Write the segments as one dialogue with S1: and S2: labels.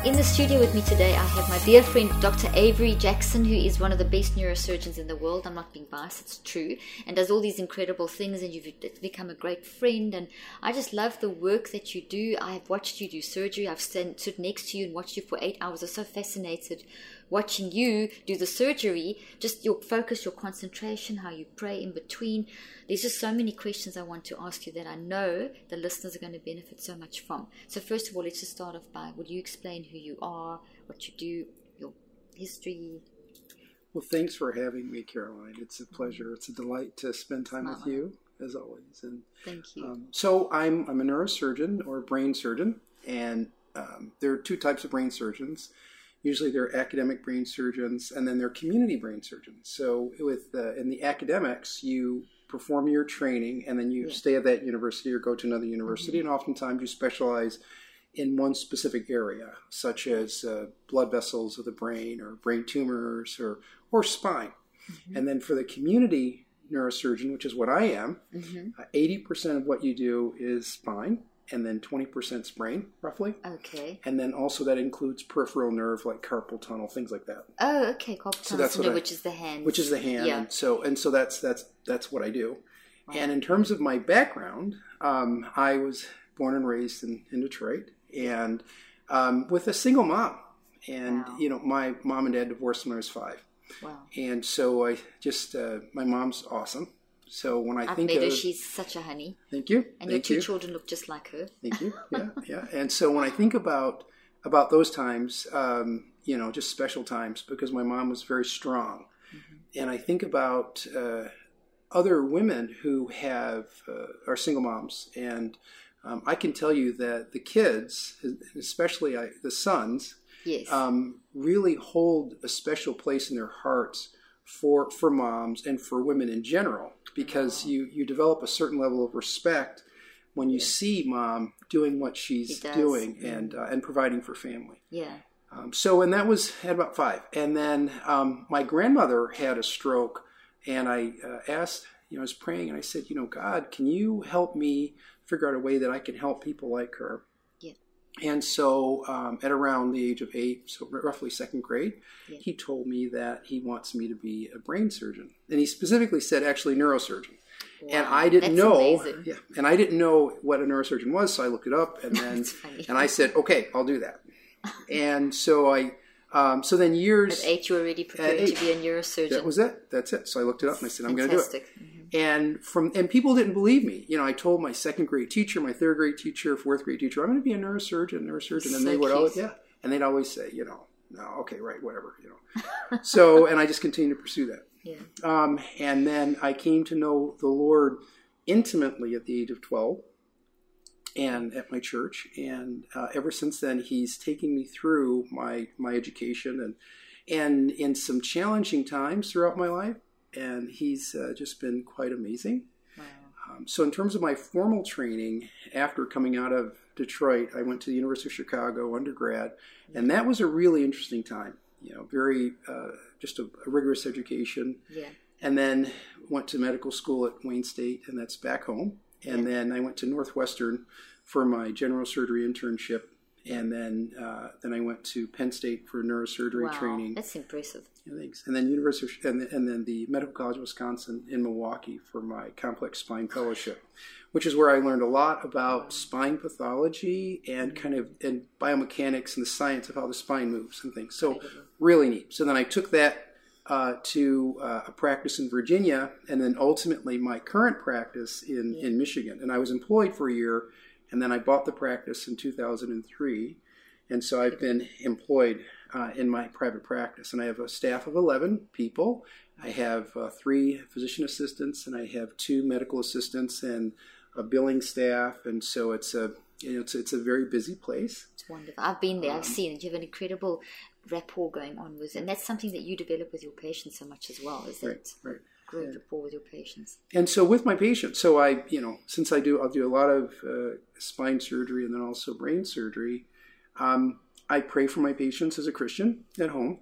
S1: In the studio with me today, I have my dear friend, Dr. Avery Jackson, who is one of the best neurosurgeons in the world. I'm not being biased, it's true, and does all these incredible things, and you've become a great friend, and I just love the work that you do. I have watched you do surgery. I've stood next to you and watched you for 8 hours. I'm so fascinated watching you do the surgery, just your focus, your concentration, how you pray in between. There's just so many questions I want to ask you that I know the listeners are going to benefit so much from. So first of all, let's just start off by, would you explain who you are, what you do, your history?
S2: Well, thanks for having me, Caroline. It's a pleasure. It's a delight to spend time with you, as always. And
S1: thank you.
S2: So I'm a neurosurgeon or brain surgeon, and there are two types of brain surgeons. Usually they're academic brain surgeons, and then they're community brain surgeons. So in the academics, you perform your training, and then you stay at that university or go to another university, and oftentimes you specialize in one specific area, such as blood vessels of the brain or brain tumors or spine. And then for the community neurosurgeon, which is what I am, 80% of what you do is spine, and then 20% is brain, roughly.
S1: Okay.
S2: And then also that includes peripheral nerve, like carpal tunnel, things like that.
S1: Oh, okay. Carpal tunnel, which is the hand.
S2: Which is the hand.
S1: Yeah.
S2: And so that's what I do. Wow. And in terms of my background, I was born and raised in Detroit, and with a single mom. And, you know, my mom and dad divorced when I was 5. Wow. And so I just, my mom's awesome. So when I've met
S1: her, she's such a honey.
S2: Thank you.
S1: And your two children look just like her.
S2: Thank you. Yeah. And so when I think about those times, you know, just special times, because my mom was very strong. And I think about other women who are single moms, and I can tell you that the kids, especially the sons, really hold a special place in their hearts for moms and for women in general, because you develop a certain level of respect when you see mom doing what she's doing and providing for family. Yeah. And that was at about 5. And then my grandmother had a stroke, and I asked, you know, I was praying, and I said, you know, God, can you help me figure out a way that I can help people like her? And so at around the age of 8, so roughly 2nd grade, he told me that he wants me to be a brain surgeon. And he specifically said, actually, neurosurgeon. Wow, and I didn't know. Amazing. Yeah, and I didn't know what a neurosurgeon was, so I looked it up, and then and I said, okay, I'll do that. And so so then years...
S1: At 8, you were already prepared to be a neurosurgeon.
S2: That was it. That's it. So I looked it up, and I said, I'm going to do it. And people didn't believe me. You know, I told my 2nd grade teacher, my 3rd grade teacher, 4th grade teacher, I'm going to be a neurosurgeon, and they would always, and they'd always say, you know, no, okay, right, whatever, you know. So, and I just continued to pursue that. Yeah. And then I came to know the Lord intimately at the age of 12, and at my church, and ever since then, He's taken me through my education and in some challenging times throughout my life. And He's just been quite amazing. Wow. So in terms of my formal training, after coming out of Detroit, I went to the University of Chicago undergrad, and that was a really interesting time. You know, very just a rigorous education. Yeah. And then went to medical school at Wayne State, and that's back home. And then I went to Northwestern for my general surgery internship. And then I went to Penn State for neurosurgery training.
S1: That's impressive.
S2: Yeah, thanks. And then and then the Medical College of Wisconsin in Milwaukee for my complex spine fellowship, which is where I learned a lot about spine pathology and and biomechanics and the science of how the spine moves and things. So really neat. So then I took that to a practice in Virginia, and then ultimately my current practice in Michigan. And I was employed for a year. And then I bought the practice in 2003, and so I've been employed in my private practice. And I have a staff of 11 people. I have 3 physician assistants, and I have 2 medical assistants and a billing staff. And so it's a very busy place.
S1: It's wonderful. I've been there. I've seen it. You have an incredible rapport going on with, and that's something that you develop with your patients so much as well. Is that right? Great rapport with your patients.
S2: And so with my patients, so since I'll do a lot of spine surgery and then also brain surgery, I pray for my patients as a Christian at home.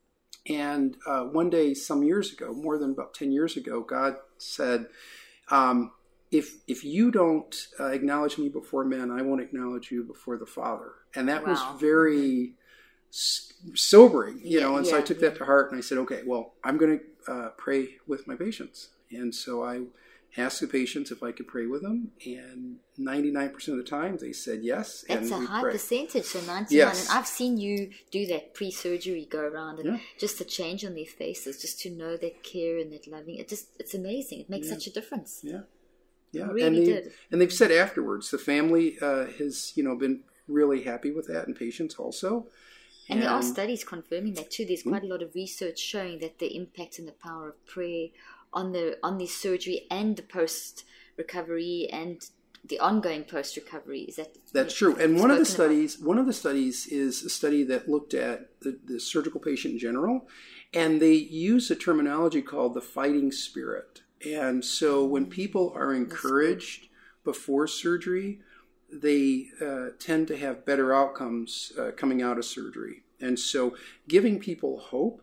S2: And one day, some years ago, more than about 10 years ago, God said, if you don't acknowledge me before men, I won't acknowledge you before the Father. And that was very sobering, And so I took that to heart, and I said, okay, well, I'm going to pray with my patients. And so I asked the patients if I could pray with them, and 99% of the time they said yes.
S1: That's
S2: and
S1: a high percentage, so 99.
S2: Yes.
S1: And I've seen you do that pre-surgery go around, and just the change on their faces, just to know that care and that loving, it's amazing. It makes such a difference.
S2: Yeah. Yeah.
S1: It really did.
S2: And they've said afterwards, the family has, been really happy with that, and patients also.
S1: And there are studies confirming that too. There's quite a lot of research showing that the impact and the power of prayer on the surgery and the post-recovery and the ongoing post-recovery is that's
S2: true. And one of the studies is a study that looked at the surgical patient in general, and they use a terminology called the fighting spirit. And so when people are encouraged before surgery, they tend to have better outcomes coming out of surgery. And so giving people hope,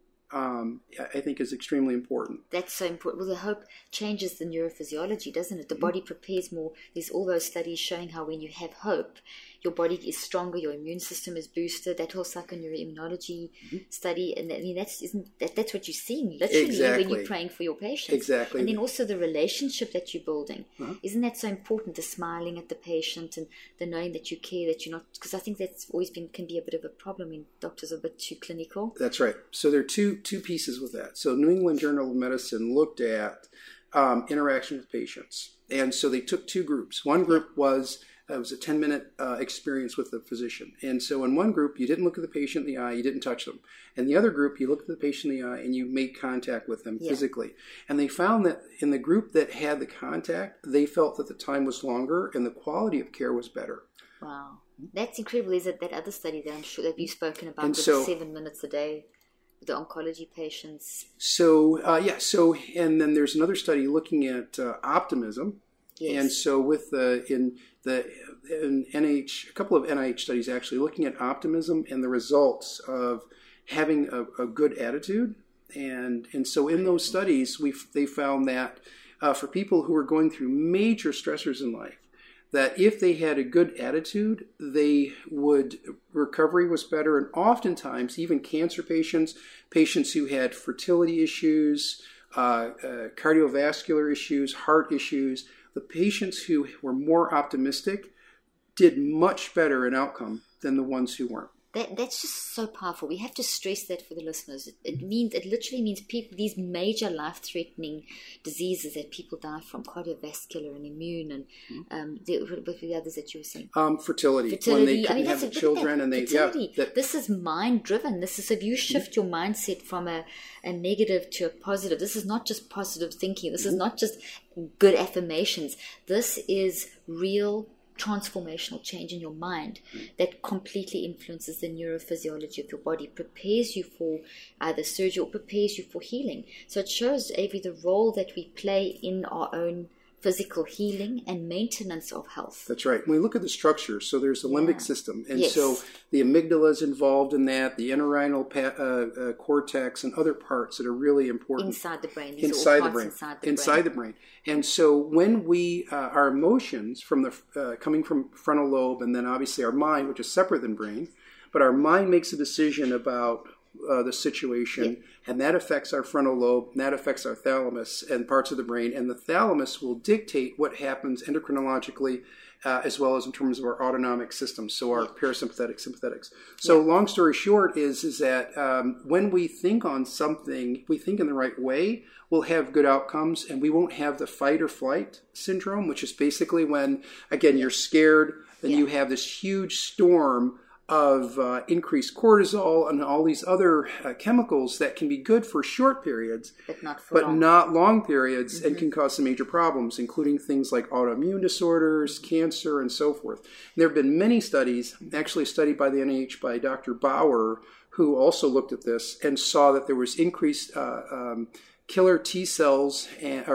S2: I think, is extremely important.
S1: That's so important. Well, the hope changes the neurophysiology, doesn't it? The body prepares more. There's all those studies showing how when you have hope, your body is stronger, your immune system is boosted. That whole psychoneuroimmunology study, and that's what you're seeing literally when you're praying for your patients.
S2: Exactly.
S1: And then also the relationship that you're building. Isn't that so important? The smiling at the patient and the knowing that you care, that you're not, because I think that's always can be a bit of a problem when doctors are a bit too clinical.
S2: That's right. So there are two pieces with that. So New England Journal of Medicine looked at interaction with patients, and so they took two groups. One group was it was a 10-minute experience with the physician. And so in one group, you didn't look at the patient in the eye, you didn't touch them. In the other group, you looked at the patient in the eye and you made contact with them physically. And they found that in the group that had the contact, they felt that the time was longer and the quality of care was better.
S1: Wow. That's incredible. Is it that other study that I'm sure that you've spoken about, with 7 minutes a day with the oncology patients?
S2: So, and then there's another study looking at optimism. Yes. And so with in NIH, a couple of NIH studies actually looking at optimism and the results of having a good attitude. And so in those studies, they found that for people who are going through major stressors in life, that if they had a good attitude, recovery was better. And oftentimes, even cancer patients who had fertility issues, cardiovascular issues, heart issues, the patients who were more optimistic did much better in outcome than the ones who weren't.
S1: That's just so powerful. We have to stress that for the listeners. It literally means people, these major life-threatening diseases that people die from, cardiovascular and immune, and what were the others that you were saying?
S2: Fertility. When they couldn't have the children, and they
S1: this is mind-driven. This is if you shift your mindset from a negative to a positive. This is not just positive thinking. This is not just good affirmations. This is real transformational change in your mind that completely influences the neurophysiology of your body, prepares you for either surgery or prepares you for healing. So it shows, Avery, the role that we play in our own physical healing and maintenance of health.
S2: That's right. When we look at the structure, so there's the limbic system, and so the amygdala is involved in that, the entorhinal cortex, and other parts that are really important.
S1: Inside the brain.
S2: Inside the brain. And so when we, our emotions from the coming from frontal lobe, and then obviously our mind, which is separate than brain, but our mind makes a decision about the situation, and that affects our frontal lobe, and that affects our thalamus and parts of the brain, and the thalamus will dictate what happens endocrinologically as well as in terms of our autonomic system, so our parasympathetic, sympathetics. So long story short is that when we think on something, if we think in the right way, we'll have good outcomes, and we won't have the fight or flight syndrome, which is basically when, again, you're scared, then you have this huge storm of increased cortisol and all these other chemicals that can be good for short periods, but not long periods, and can cause some major problems, including things like autoimmune disorders, cancer, and so forth. And there have been many studies, actually a study by the NIH by Dr. Bauer, who also looked at this and saw that there was increased killer T cells or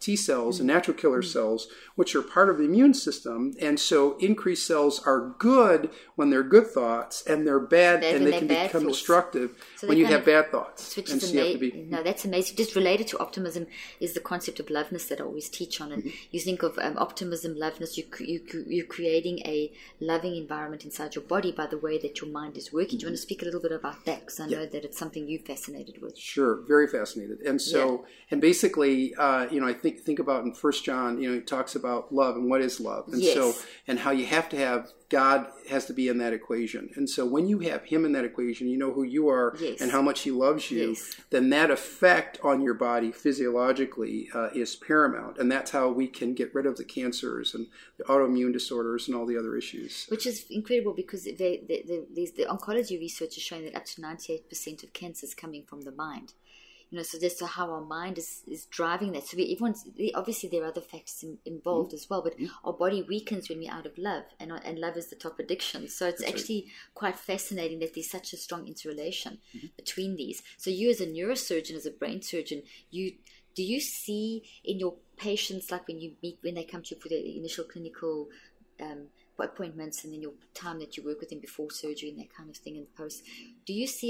S2: T cells and natural killer cells, which are part of the immune system. And so increased cells are good when they're good thoughts, and they're bad and they can become destructive when you have bad thoughts.
S1: Which is amazing. No, that's amazing. Just related to optimism is the concept of loveness that I always teach on. And you think of optimism, loveness, you're creating a loving environment inside your body by the way that your mind is working. Do you want to speak a little bit about that? Because I know that it's something you're fascinated with.
S2: Sure, very fascinated. And so, and basically, I think about in 1 John, it talks about love and what is love. And so, and how you have to have, God has to be in that equation. And so when you have him in that equation, you know who you are and how much he loves you, then that effect on your body physiologically is paramount. And that's how we can get rid of the cancers and the autoimmune disorders and all the other issues.
S1: Which is incredible because the oncology research is showing that up to 98% of cancer is coming from the mind. So just how our mind is driving that. So obviously there are other factors involved as well, but our body weakens when we're out of love, and love is the top addiction. So it's actually quite fascinating that there's such a strong interrelation between these. So you as a neurosurgeon, as a brain surgeon, do you see in your patients, like when they come to you for the initial clinical appointments and then your time that you work with them before surgery and that kind of thing and post, do you see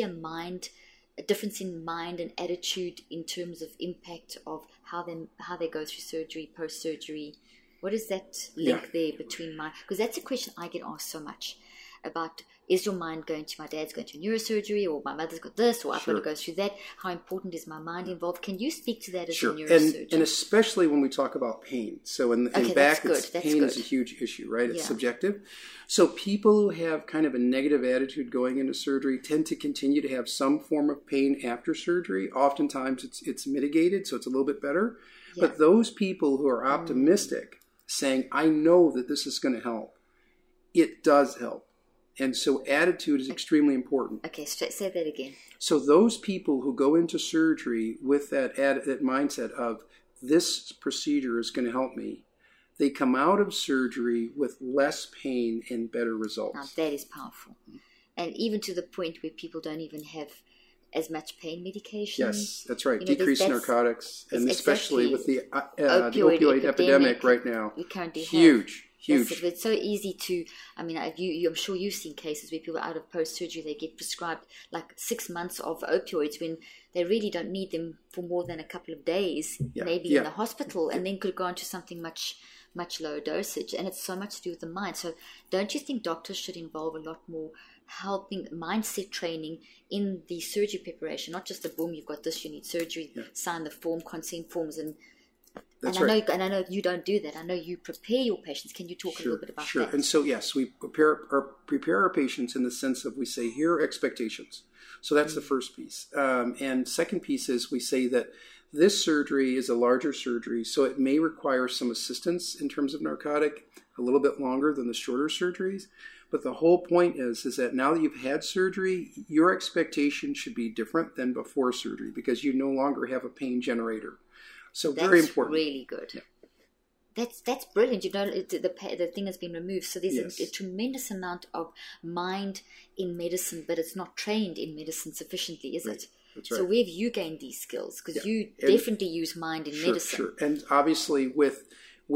S1: a difference in mind and attitude in terms of impact of how they go through surgery, post-surgery? What is that link there between mind? Because that's a question I get asked so much about, is your mind going to, my dad's going to neurosurgery, or my mother's got this, or I've got to go through that. How important is my mind involved? Can you speak to that as a neurosurgeon?
S2: And especially when we talk about pain. So in back, pain is a huge issue, right? It's subjective. So people who have kind of a negative attitude going into surgery tend to continue to have some form of pain after surgery. Oftentimes it's mitigated, so it's a little bit better. Yeah. But those people who are optimistic, saying, I know that this is going to help, it does help. And so attitude is extremely important.
S1: Okay, say that again.
S2: So those people who go into surgery with that mindset of, this procedure is going to help me, they come out of surgery with less pain and better results.
S1: Now that is powerful. And even to the point where people don't even have as much pain medication.
S2: Yes, that's right. Decreased narcotics, and especially with the opioid epidemic right now.
S1: We currently
S2: huge.
S1: It's so easy to, I'm sure you've seen cases where people out of post-surgery, they get prescribed like 6 months of opioids when they really don't need them for more than a couple of days, maybe in the hospital, and then could go on to something much lower dosage. And it's so much to do with the mind. So don't you think doctors should involve a lot more helping mindset training in the surgery preparation, not just the boom, you've got this, you need surgery, sign the form, consent forms, and I know you don't do that. I know you prepare your patients. Can you talk a little bit about that?
S2: Sure. And so, yes, we prepare our patients in the sense of, we say, here are expectations. So that's the first piece. And second piece is, we say that this surgery is a larger surgery, so it may require some assistance in terms of narcotic, a little bit longer than the shorter surgeries. But the whole point is that now that you've had surgery, your expectation should be different than before surgery, because you no longer have a pain generator. So that's very important.
S1: That's really good. Yeah. That's brilliant. The thing has been removed. So there's a tremendous amount of mind in medicine, but it's not trained in medicine sufficiently, is it?
S2: That's right.
S1: So where have you gained these skills? Because you definitely use mind in medicine.
S2: Sure. And obviously with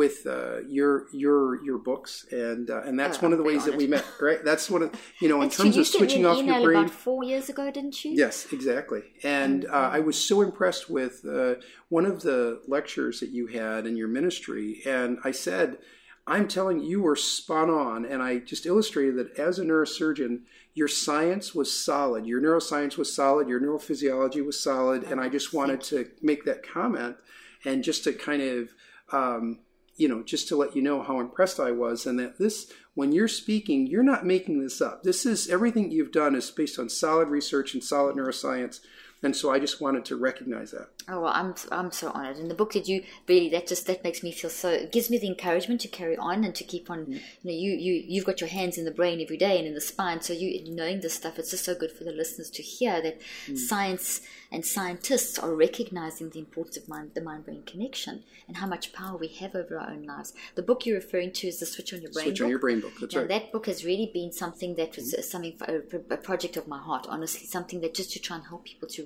S2: your books, and that's one of the ways that we met, right? That's one of, in terms of switching off your brain.
S1: About 4 years ago, didn't you?
S2: Yes, exactly. And I was so impressed with one of the lectures that you had in your ministry, and I said, I'm telling you were spot on, and I just illustrated that as a neurosurgeon, your science was solid, your neuroscience was solid, your neurophysiology was solid, and I just wanted to make that comment, and just to kind of just to let you know how impressed I was, and that this, when you're speaking, you're not making this up. This is, everything you've done is based on solid research and solid neuroscience. And so I just wanted to recognize that.
S1: Oh, well, I'm so honored. And the book that you really, that makes me feel so, it gives me the encouragement to carry on and to keep on, you've got your hands in the brain every day and in the spine. So knowing this stuff, it's just so good for the listeners to hear that science and scientists are recognizing the importance of the mind-brain connection and how much power we have over our own lives. The book you're referring to is the Switch on Your Brain book.
S2: Switch on Your Brain book, that's right.
S1: That book has really been something that was a project of my heart, honestly, something that just to try and help people to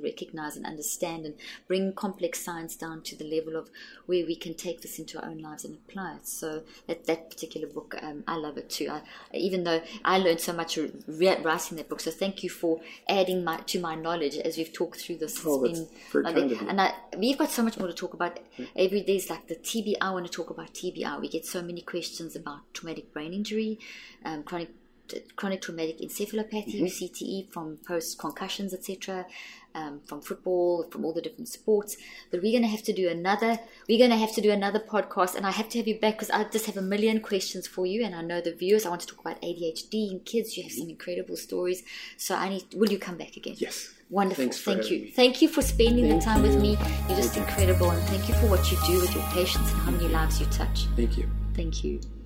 S1: recognize and understand and bring complex science down to the level of where we can take this into our own lives and apply it. So that particular book, I love it too. Even though I learned so much writing that book, so thank you for adding to my knowledge as we've talked through this.
S2: It's very kind of you.
S1: And we've got so much more to talk about. Every day's like the TBI. I want to talk about TBI. We get so many questions about traumatic brain injury, chronic traumatic encephalopathy, CTE, from post-concussions, etc., from football, from all the different sports. But we're going to have to do another podcast, and I have to have you back because I just have a million questions for you, and I know the viewers. I want to talk about ADHD in kids. You have some incredible stories. So will you come back again?
S2: Yes.
S1: Wonderful. Thank you. Thank you for spending the time with me. You're just incredible, and thank you for what you do with your patients and how many lives you touch.
S2: Thank you.
S1: Thank you.